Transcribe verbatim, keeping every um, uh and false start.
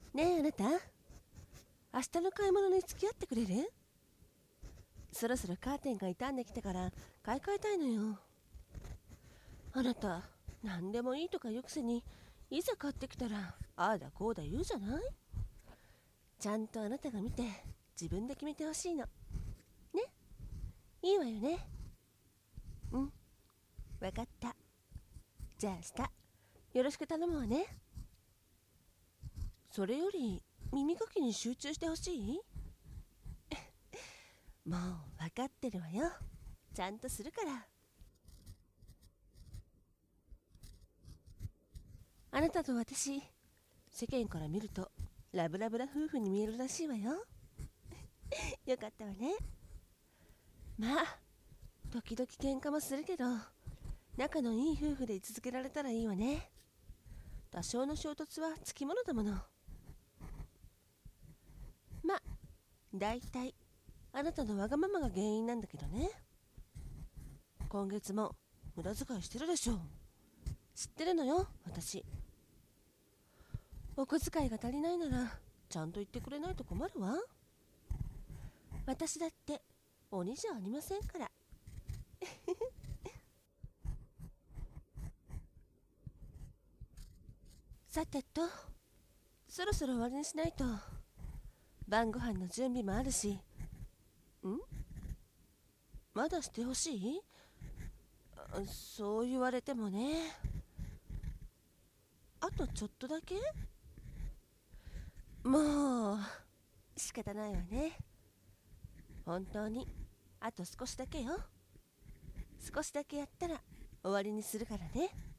ねえあなた、明日の買い物に付き合ってくれる？そろそろカーテンが傷んできたから買い替えたいのよ。あなた、何でもいいとか言うくせに、いざ買ってきたらああだこうだ言うじゃない。ちゃんとあなたが見て自分で決めてほしいのね。いいわよね。うん、わかった。じゃあ明日よろしく頼むわね。それより耳かきに集中してほしい？もう分かってるわよ。ちゃんとするから。あなたと私、世間から見るとラブラブな夫婦に見えるらしいわよ。よかったわね。まあ時々喧嘩もするけど、仲のいい夫婦で居続けられたらいいわね。多少の衝突はつきものだもの。まあだいたいあなたのわがままが原因なんだけどね。今月も無駄遣いしてるでしょ。知ってるのよ私。お小遣いが足りないならちゃんと言ってくれないと困るわ。私だって鬼じゃありませんから。さてと、そろそろ終わりにしないと。晩ご飯の準備もあるし。んまだしてほしい？そう言われてもね。あとちょっとだけ？もう仕方ないわね。本当にあと少しだけよ。少しだけやったら終わりにするからね。